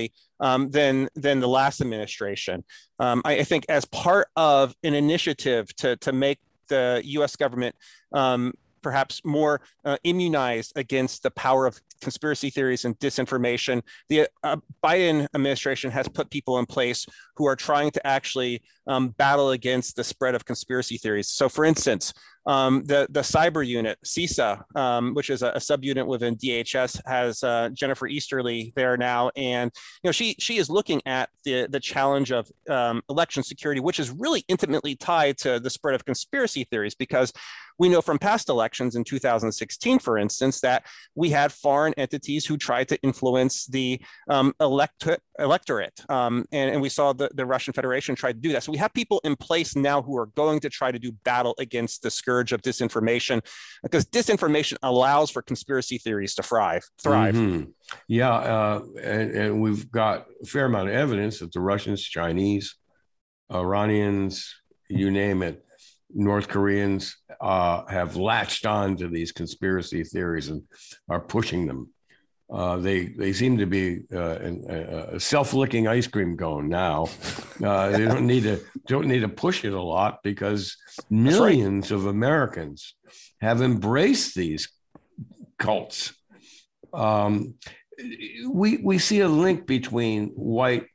um, than than the last administration. Um, I, I think as part of an initiative to to make the U S government um, perhaps more uh, immunized against the power of conspiracy theories and disinformation, the uh, Biden administration has put people in place who are trying to actually um, battle against the spread of conspiracy theories. So, for instance, um, the the cyber unit, CISA, um, which is a, a subunit within D H S, has uh, Jennifer Easterly there now, and you know she she is looking at the the challenge of um, election security, which is really intimately tied to the spread of conspiracy theories, because we know from past elections in two thousand sixteen, for instance, that we had foreign entities who tried to influence the um, elect electorate. Um, and, and we saw the, the Russian Federation try to do that. So we have people in place now who are going to try to do battle against the scourge of disinformation, because disinformation allows for conspiracy theories to thrive. thrive. Mm-hmm. Yeah, uh, and, and we've got a fair amount of evidence that the Russians, Chinese, Iranians, you name it, North Koreans uh, have latched on to these conspiracy theories and are pushing them. Uh, they they seem to be uh, a, a self-licking ice cream cone now. Uh, they don't need to don't need to push it a lot, because millions right. of Americans have embraced these cults. Um, we we see a link between white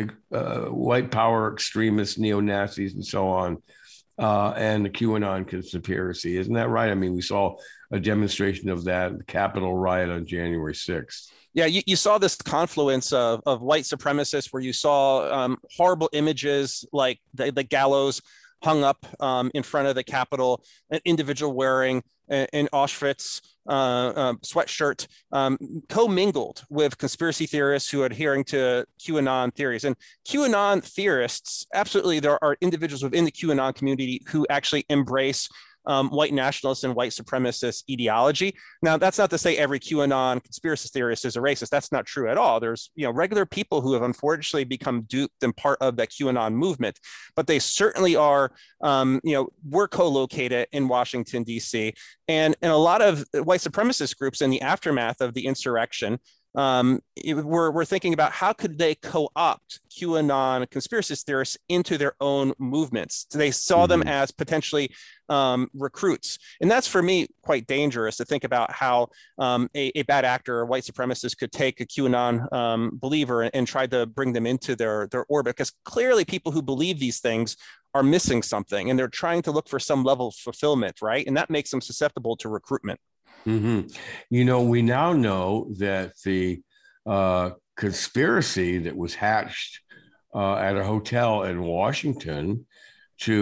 uh, white power extremists, neo-Nazis, and so on, Uh, and the QAnon conspiracy. Isn't that right? I mean, we saw a demonstration of that, the Capitol riot on January sixth. Yeah, you, you saw this confluence of, of white supremacists, where you saw um, horrible images like the, the gallows hung up um, in front of the Capitol, an individual wearing an Auschwitz uh, uh, sweatshirt, um, commingled with conspiracy theorists who are adhering to QAnon theories. And QAnon theorists, absolutely, there are individuals within the QAnon community who actually embrace Um, white nationalist and white supremacist ideology. Now, that's not to say every QAnon conspiracy theorist is a racist. That's not true at all. There's, you know, regular people who have unfortunately become duped and part of that QAnon movement, but they certainly are, um, you know, were co-located in Washington, D C. And, and a lot of white supremacist groups in the aftermath of the insurrection Um, we're, we're thinking about how could they co-opt QAnon conspiracy theorists into their own movements. They saw mm-hmm. them as potentially um, recruits. And that's, for me, quite dangerous to think about how um, a, a bad actor, a white supremacist, could take a QAnon um, believer and, and try to bring them into their, their orbit, because clearly people who believe these things are missing something, and they're trying to look for some level of fulfillment, right? And that makes them susceptible to recruitment. Mm-hmm. You know, we now know that the uh, conspiracy that was hatched uh, at a hotel in Washington to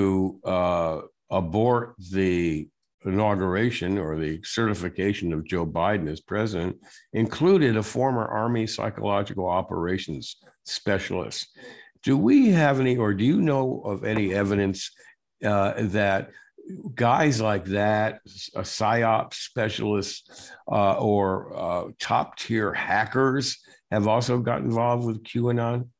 uh, abort the inauguration or the certification of Joe Biden as president included a former Army psychological operations specialist. Do we have any, or do you know of any evidence uh, that guys like that, a PSYOP specialists uh, or uh, top tier hackers, have also got involved with QAnon?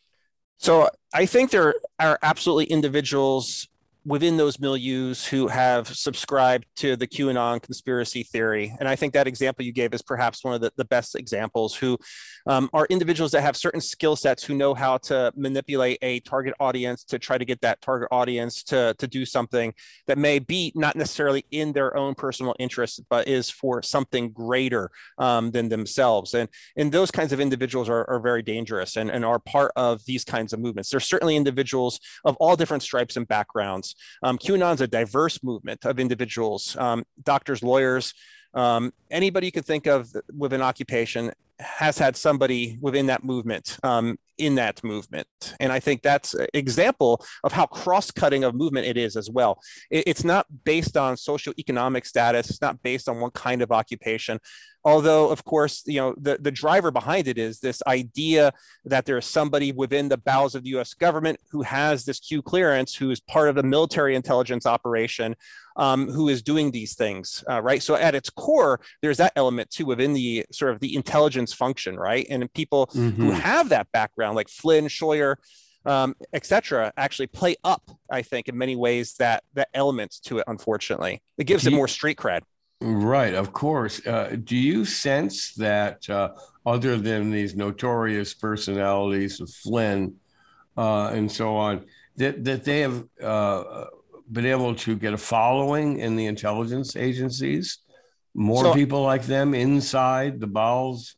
So I think there are absolutely individuals within those milieus who have subscribed to the QAnon conspiracy theory. And I think that example you gave is perhaps one of the, the best examples, who um, are individuals that have certain skill sets, who know how to manipulate a target audience to try to get that target audience to, to do something that may be not necessarily in their own personal interest, but is for something greater um, than themselves. And, and those kinds of individuals are, are very dangerous and, and are part of these kinds of movements. There's certainly individuals of all different stripes and backgrounds. Um, QAnon's a diverse movement of individuals, um, doctors, lawyers, um, anybody you could think of with an occupation has had somebody within that movement, um, in that movement. And I think that's an example of how cross-cutting of movement it is as well. It, it's not based on socioeconomic status. It's not based on one kind of occupation. Although, of course, you know, the, the driver behind it is this idea that there's somebody within the bowels of the U S government who has this Q clearance, who is part of a military intelligence operation, um, who is doing these things, uh, right? So at its core, there's that element too within the sort of the intelligence function, right? And people mm-hmm. who have that background, like Flynn, Scheuer, um, et cetera, actually play up, I think, in many ways that that element to it, unfortunately. It gives Do it you- more street cred. Right, of course. Uh, do you sense that uh, other than these notorious personalities of Flynn uh, and so on, that, that they have uh, been able to get a following in the intelligence agencies, more so, people like them inside the bowels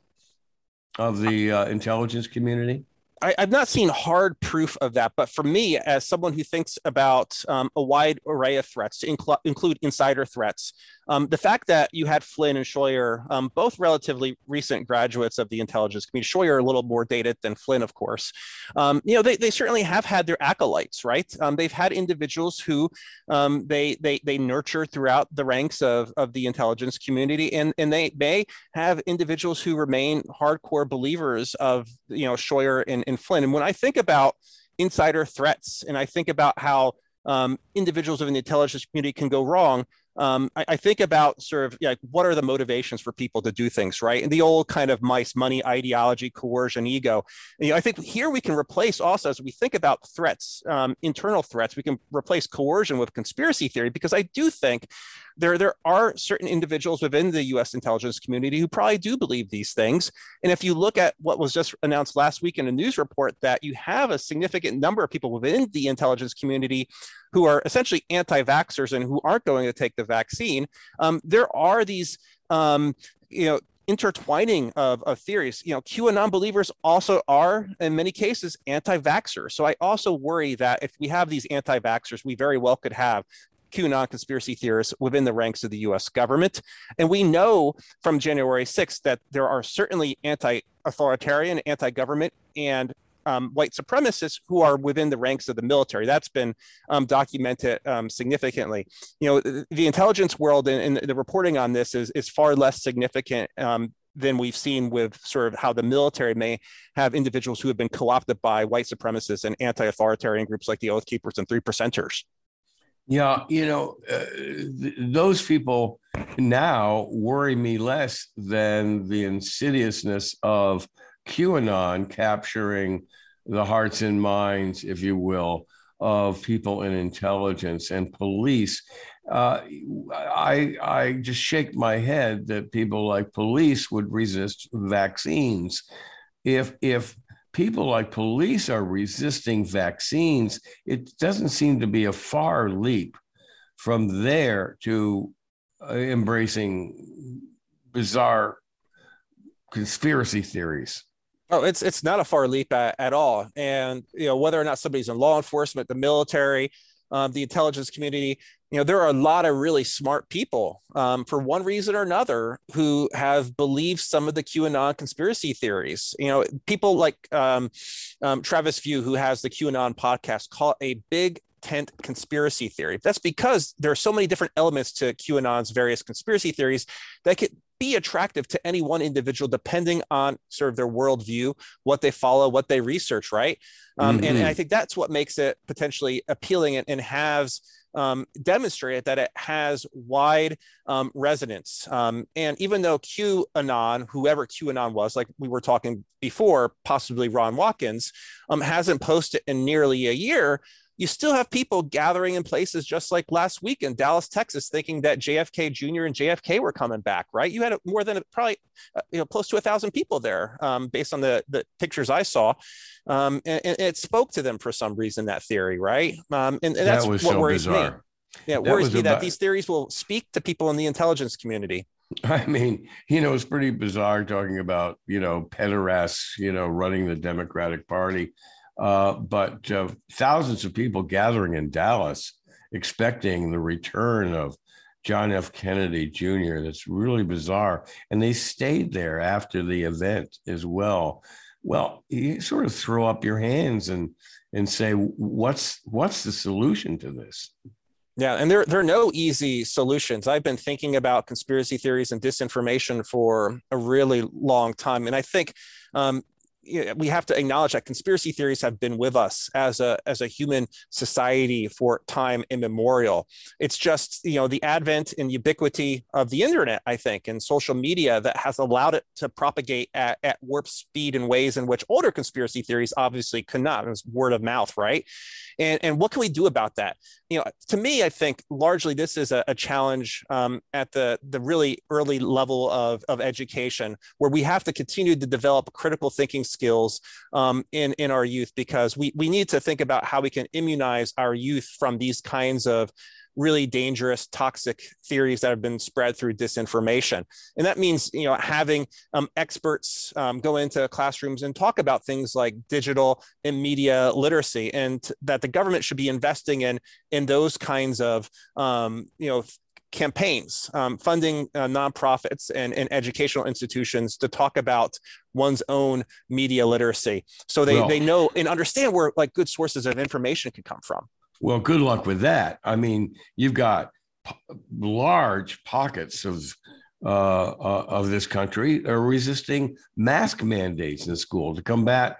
of the uh, intelligence community? I, I've not seen hard proof of that, but for me, as someone who thinks about um, a wide array of threats, to incl- include insider threats, um, the fact that you had Flynn and Scheuer, um, both relatively recent graduates of the intelligence community, Scheuer a little more dated than Flynn, of course, um, you know, they, they certainly have had their acolytes, right? Um, they've had individuals who um, they they they nurture throughout the ranks of, of the intelligence community, and, and they may have individuals who remain hardcore believers of, you know, Scheuer and in Flynn. And when I think about insider threats and I think about how um, individuals within the intelligence community can go wrong, um, I, I think about sort of like, what are the motivations for people to do things, right? And the old kind of mice, money, ideology, coercion, ego. And, you know, I think here we can replace also, as we think about threats, um, internal threats, we can replace coercion with conspiracy theory, because I do think There, there are certain individuals within the U S intelligence community who probably do believe these things. And if you look at what was just announced last week in a news report, that you have a significant number of people within the intelligence community who are essentially anti-vaxxers and who aren't going to take the vaccine, um, there are these, um, you know, intertwining of, of theories. You know, QAnon believers also are, in many cases, anti-vaxxers. So I also worry that if we have these anti-vaxxers, we very well could have QAnon conspiracy theorists within the ranks of the U S government. And we know from January sixth that there are certainly anti-authoritarian, anti-government, and um, white supremacists who are within the ranks of the military. That's been um, documented um, significantly. You know, the, the intelligence world and, and the reporting on this is, is far less significant um, than we've seen with sort of how the military may have individuals who have been co-opted by white supremacists and anti-authoritarian groups like the Oath Keepers and Three Percenters. Yeah, you know, uh, th- those people now worry me less than the insidiousness of QAnon capturing the hearts and minds, if you will, of people in intelligence and police. Uh, I, I just shake my head that people like police would resist vaccines. If, if people like police are resisting vaccines, it doesn't seem to be a far leap from there to uh, embracing bizarre conspiracy theories. Oh, it's it's not a far leap at, at all. And, you know, whether or not somebody's in law enforcement, the military, um, the intelligence community, you know, there are a lot of really smart people um, for one reason or another who have believed some of the QAnon conspiracy theories. You know, people like um, um, Travis View, who has the QAnon podcast, call it a big tent conspiracy theory. That's because there are so many different elements to QAnon's various conspiracy theories that could be attractive to any one individual, depending on sort of their worldview, what they follow, what they research, right? Um, mm-hmm. and, and I think that's what makes it potentially appealing and, and has um, demonstrated that it has wide um, resonance. Um, and even though QAnon, whoever QAnon was, like we were talking before, possibly Ron Watkins, um, hasn't posted in nearly a year, you still have people gathering in places just like last week in Dallas, Texas, thinking that J F K Junior and J F K were coming back, right? You had more than probably, uh, you know, close to a thousand people there um, based on the, the pictures I saw. Um, and, and it spoke to them for some reason, that theory, right? Um, and, and that's that was what so worries bizarre. me. Yeah, it that worries me about, that these theories will speak to people in the intelligence community. I mean, you know, it's pretty bizarre talking about, you know, pederasts, you know, running the Democratic Party. Uh, but uh, thousands of people gathering in Dallas expecting the return of John F. Kennedy Junior That's really bizarre. And they stayed there after the event as well. Well, you sort of throw up your hands and and say, what's what's the solution to this? Yeah, and there, there are no easy solutions. I've been thinking about conspiracy theories and disinformation for a really long time. And I think um, you know, we have to acknowledge that conspiracy theories have been with us as a as a human society for time immemorial. It's just, you know, the advent and ubiquity of the internet, I think, and social media that has allowed it to propagate at, at warp speed in ways in which older conspiracy theories obviously could not. It was word of mouth, right? And, and what can we do about that? You know, to me, I think largely this is a, a challenge um, at the, the really early level of, of education, where we have to continue to develop critical thinking skills um, in, in our youth, because we, we need to think about how we can immunize our youth from these kinds of really dangerous, toxic theories that have been spread through disinformation. And that means, you know, having um, experts um, go into classrooms and talk about things like digital and media literacy, and that the government should be investing in, in those kinds of, um, you know, campaigns, um, funding uh, nonprofits and, and educational institutions to talk about one's own media literacy. So they, well, they know and understand where like good sources of information can come from. Well, good luck with that. I mean, you've got p- large pockets of uh, uh, of this country are resisting mask mandates in school to combat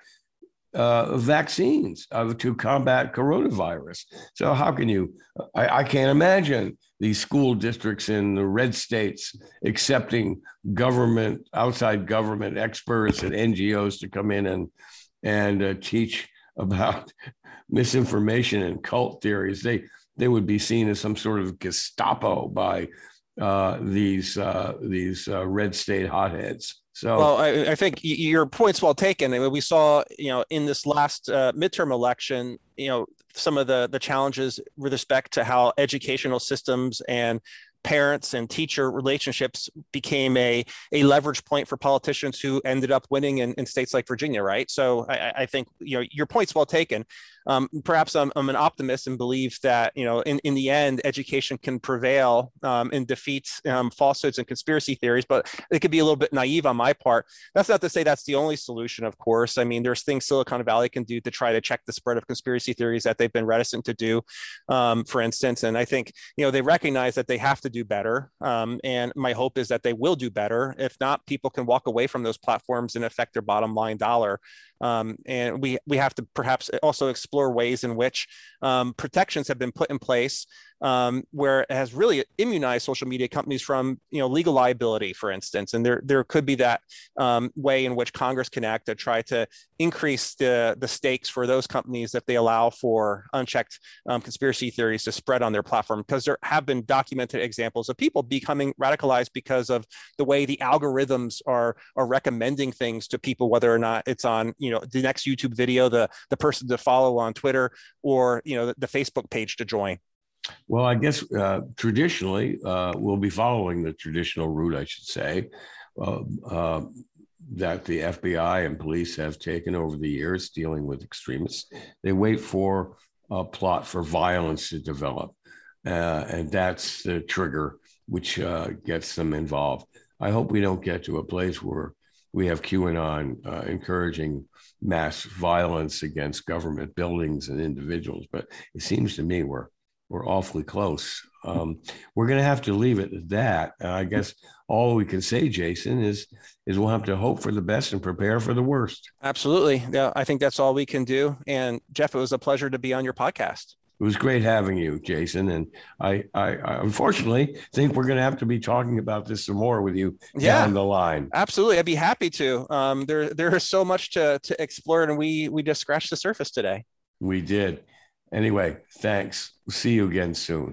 uh, vaccines, uh, to combat coronavirus. So how can you, I, I can't imagine these school districts in the red states accepting government, outside government experts and N G Os to come in and, and uh, teach about misinformation and cult theories. They they would be seen as some sort of Gestapo by uh, these uh, these uh, red state hotheads. So, well, I, I think your point's well taken. I mean, we saw, you know, in this last uh, midterm election, you know, some of the the challenges with respect to how educational systems and parents and teacher relationships became a, a leverage point for politicians who ended up winning in, in states like Virginia, right? So I, I think, you know, your point's well taken. Um, perhaps I'm, I'm an optimist and believe that, you know, in, in the end, education can prevail um, and defeat um, falsehoods and conspiracy theories, but it could be a little bit naive on my part. That's not to say that's the only solution, of course. I mean, there's things Silicon Valley can do to try to check the spread of conspiracy theories that they've been reticent to do, um, for instance. And I think, you know, they recognize that they have to do better. Um, and my hope is that they will do better. If not, people can walk away from those platforms and affect their bottom line dollar. Um, and we we have to perhaps also explore ways in which um, protections have been put in place um, where it has really immunized social media companies from, you know, legal liability, for instance. And there there could be that um, way in which Congress can act to try to increase the, the stakes for those companies if they allow for unchecked um, conspiracy theories to spread on their platform, because there have been documented examples of people becoming radicalized because of the way the algorithms are are recommending things to people, whether or not it's on, you know, the next YouTube video, the the person to follow on Twitter, or, you know, the, the Facebook page to join. Well, I guess uh, traditionally uh, we'll be following the traditional route, I should say, uh, uh, that the F B I and police have taken over the years dealing with extremists. They wait for a plot for violence to develop, uh, and that's the trigger which uh, gets them involved. I hope we don't get to a place where we have QAnon uh, encouraging mass violence against government buildings and individuals, but it seems to me we're we're awfully close. Um, we're going to have to leave it at that. And I guess all we can say, Jason, is is we'll have to hope for the best and prepare for the worst. Absolutely. Yeah, I think that's all we can do. And Jeff, it was a pleasure to be on your podcast. It was great having you, Jason. And I, I, I unfortunately think we're going to have to be talking about this some more with you yeah, down the line. Absolutely. I'd be happy to. Um, there, there is so much to, to explore, and we, we just scratched the surface today. We did. Anyway, thanks. We'll see you again soon.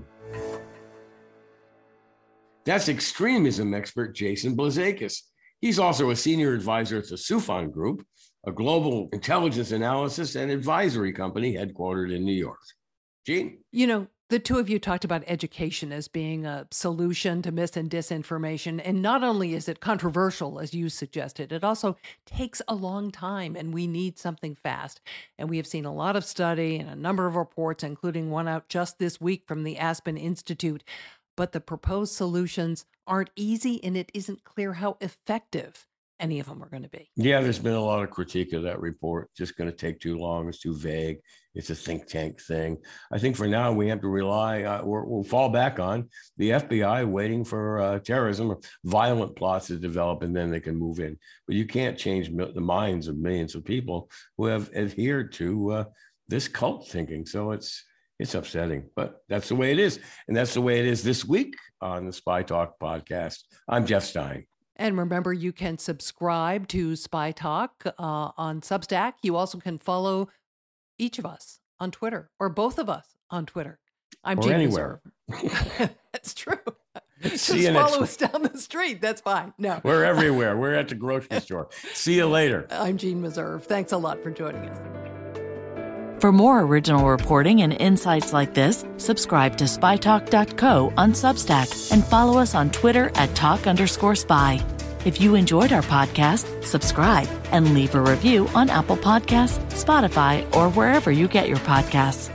That's extremism expert Jason Blazakis. He's also a senior advisor at the Soufan Group, a global intelligence analysis and advisory company headquartered in New York. Gene? You know, the two of you talked about education as being a solution to mis and disinformation. And not only is it controversial, as you suggested, it also takes a long time, and we need something fast. And we have seen a lot of study and a number of reports, including one out just this week from the Aspen Institute. But the proposed solutions aren't easy, and it isn't clear how effective any of them are going to be. Yeah, there's been a lot of critique of that report. Just going to take too long. It's too vague. It's a think tank thing. I think for now we have to rely, uh, we're, we'll fall back on the F B I waiting for uh, terrorism or violent plots to develop, and then they can move in. But you can't change mi- the minds of millions of people who have adhered to uh, this cult thinking. So it's it's upsetting, but that's the way it is. And that's the way it is this week on the Spy Talk podcast. I'm Jeff Stein. And remember, you can subscribe to Spy Talk uh, on Substack. You also can follow each of us on Twitter, or both of us on Twitter. I'm or Jean anywhere. Meserve. That's true. Just See you follow next us down the street. That's fine. No, We're everywhere. We're at the grocery store. See you later. I'm Jean Meserve. Thanks a lot for joining us. For more original reporting and insights like this, subscribe to spy talk dot co on Substack and follow us on Twitter at talk underscore spy. If you enjoyed our podcast, subscribe and leave a review on Apple Podcasts, Spotify, or wherever you get your podcasts.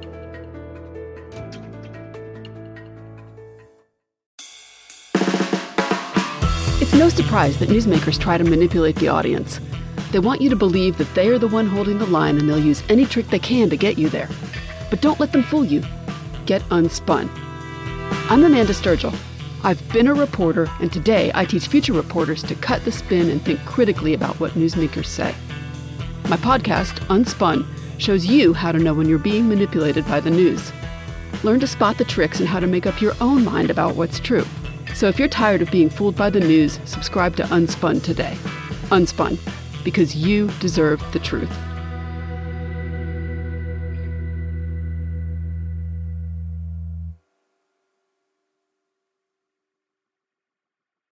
It's no surprise that newsmakers try to manipulate the audience. They want you to believe that they are the one holding the line and they'll use any trick they can to get you there. But don't let them fool you. Get unspun. I'm Amanda Sturgill. I've been a reporter, and today I teach future reporters to cut the spin and think critically about what newsmakers say. My podcast, Unspun, shows you how to know when you're being manipulated by the news. Learn to spot the tricks and how to make up your own mind about what's true. So if you're tired of being fooled by the news, subscribe to Unspun today. Unspun, because you deserve the truth.